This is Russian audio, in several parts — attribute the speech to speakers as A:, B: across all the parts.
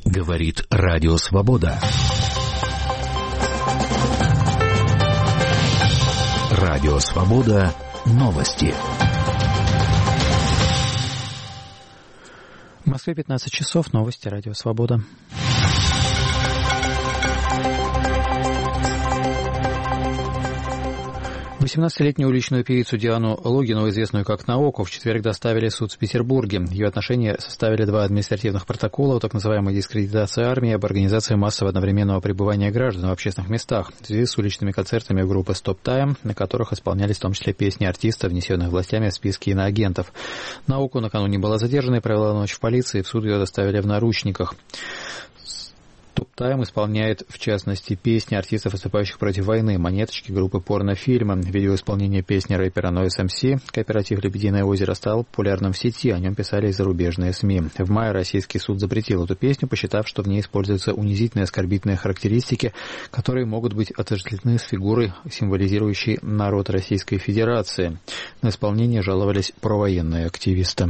A: Говорит Радио Свобода. Радио Свобода. Новости.
B: В Москве 15 часов. Новости Радио Свобода. 18-летнюю уличную певицу Диану Логинову, известную как Наоку, в четверг доставили в суд в Петербурге. Ее отношения составили 2 административных протокола о так называемой дискредитации армии и об организации массового одновременного пребывания граждан в общественных местах в связи с уличными концертами группы Stop Time, на которых исполнялись в том числе песни артиста, внесенных властями в списки иноагентов. Наоку накануне была задержана и провела ночь в полиции, в суд ее доставили в наручниках. Stop Time исполняет, в частности, песни артистов, выступающих против войны, монеточки группы порнофильмы. Видео исполнения песни рэпера Noise MC «Кооператив «Лебединое озеро» стал популярным в сети, о нем писали и зарубежные СМИ. В мае российский суд запретил эту песню, посчитав, что в ней используются унизительные оскорбительные характеристики, которые могут быть отождествлены с фигурой, символизирующей народ Российской Федерации. На исполнение жаловались провоенные активисты.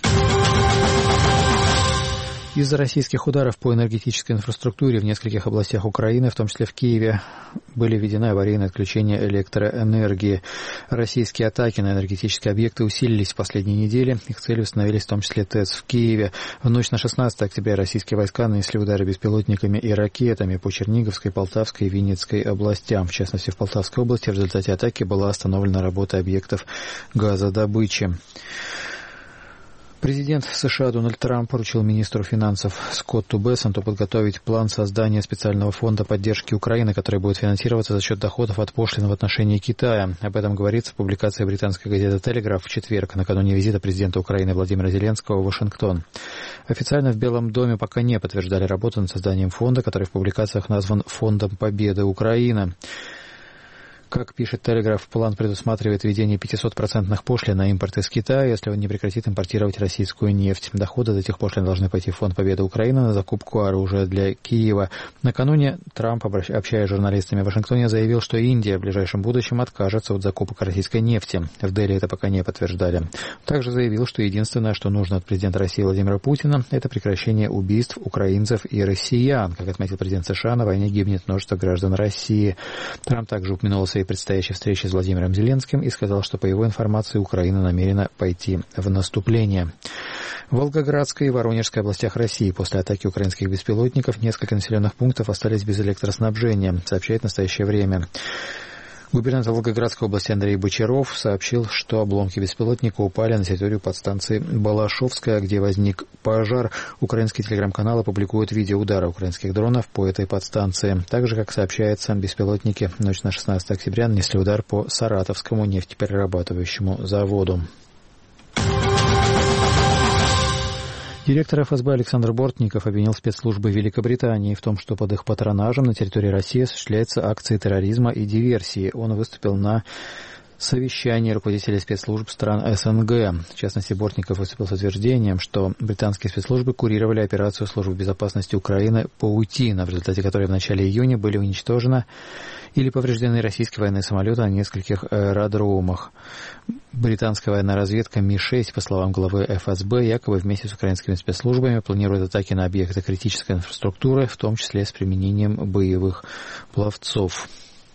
B: Из-за российских ударов по энергетической инфраструктуре в нескольких областях Украины, в том числе в Киеве, были введены аварийные отключения электроэнергии. Российские атаки на энергетические объекты усилились в последние недели. Их целью становились в том числе ТЭЦ в Киеве. В ночь на 16 октября российские войска нанесли удары беспилотниками и ракетами по Черниговской, Полтавской и Винницкой областям. В частности, в Полтавской области в результате атаки была остановлена работа объектов газодобычи. Президент США Дональд Трамп поручил министру финансов Скотту Бессенту подготовить план создания специального фонда поддержки Украины, который будет финансироваться за счет доходов от пошлин в отношении Китая. Об этом говорится в публикации британской газеты «Телеграф» в четверг, накануне визита президента Украины Владимира Зеленского в Вашингтон. Официально в Белом доме пока не подтверждали работу над созданием фонда, который в публикациях назван «Фондом Победы Украины». Как пишет «Телеграф», план предусматривает введение 500% пошлин на импорт из Китая, если он не прекратит импортировать российскую нефть. Доходы от этих пошлин должны пойти в Фонд Победы Украины на закупку оружия для Киева. Накануне Трамп, общаясь с журналистами в Вашингтоне, заявил, что Индия в ближайшем будущем откажется от закупок российской нефти. В Дели это пока не подтверждали. Также заявил, что единственное, что нужно от президента России Владимира Путина, это прекращение убийств украинцев и россиян. Как отметил президент США, на войне гибнет множество граждан России. Трамп также упомянул о своей предстоящей встрече с Владимиром Зеленским и сказал, что, по его информации, Украина намерена пойти в наступление. В Волгоградской и Воронежской областях России после атаки украинских беспилотников несколько населенных пунктов остались без электроснабжения, сообщает «Настоящее время». Губернатор Волгоградской области Андрей Бочаров сообщил, что обломки беспилотника упали на территорию подстанции Балашовская, где возник пожар. Украинские телеграм-каналы публикуют видео удара украинских дронов по этой подстанции. Также, как сообщается, беспилотники в ночь на 16 октября нанесли удар по Саратовскому нефтеперерабатывающему заводу. Директор ФСБ Александр Бортников обвинил спецслужбы Великобритании в том, что под их патронажем на территории России осуществляются акции терроризма и диверсии. Он выступил на совещании руководителей спецслужб стран СНГ. В частности, Бортников выступил с утверждением, что британские спецслужбы курировали операцию службы безопасности Украины «Паутина», в результате которой в начале июня были уничтожены или повреждены российские военные самолеты на нескольких аэродромах. Британская военная разведка Ми-6, по словам главы ФСБ, якобы вместе с украинскими спецслужбами планирует атаки на объекты критической инфраструктуры, в том числе с применением боевых пловцов.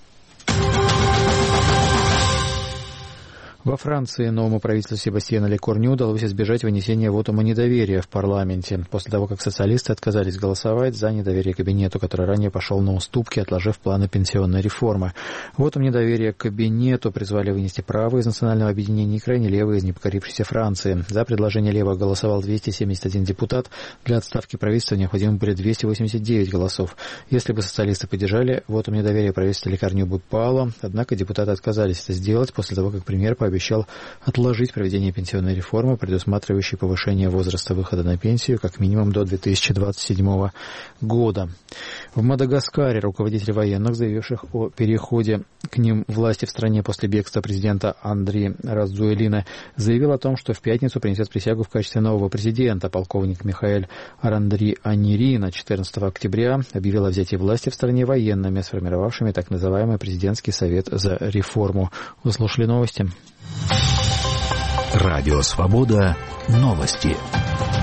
B: Во Франции новому правительству Себастьяна Лекорню удалось избежать вынесения вотума недоверия в парламенте, после того, как социалисты отказались голосовать за недоверие кабинету, который ранее пошел на уступки, отложив планы пенсионной реформы. Вотум недоверия кабинету призвали вынести правые из национального объединения и крайне левые из непокорившейся Франции. За предложение левых голосовал 271 депутат. Для отставки правительства необходимы были 289 голосов. Если бы социалисты поддержали вотум недоверия, правительство Лекорню бы пало, однако депутаты отказались это сделать после того, как премьер пообещал отложить проведение пенсионной реформы, предусматривающей повышение возраста выхода на пенсию как минимум до 2027 года. В Мадагаскаре руководитель военных, заявивших о переходе к ним власти в стране после бегства президента Андри Радзуэлина, заявил о том, что в пятницу принесет присягу в качестве нового президента. Полковник Михаэль Арандри Анирина 14 октября объявил о взятии власти в стране военными, сформировавшими так называемый президентский совет за реформу. Вы слушали новости.
A: Радио Свобода. Новости.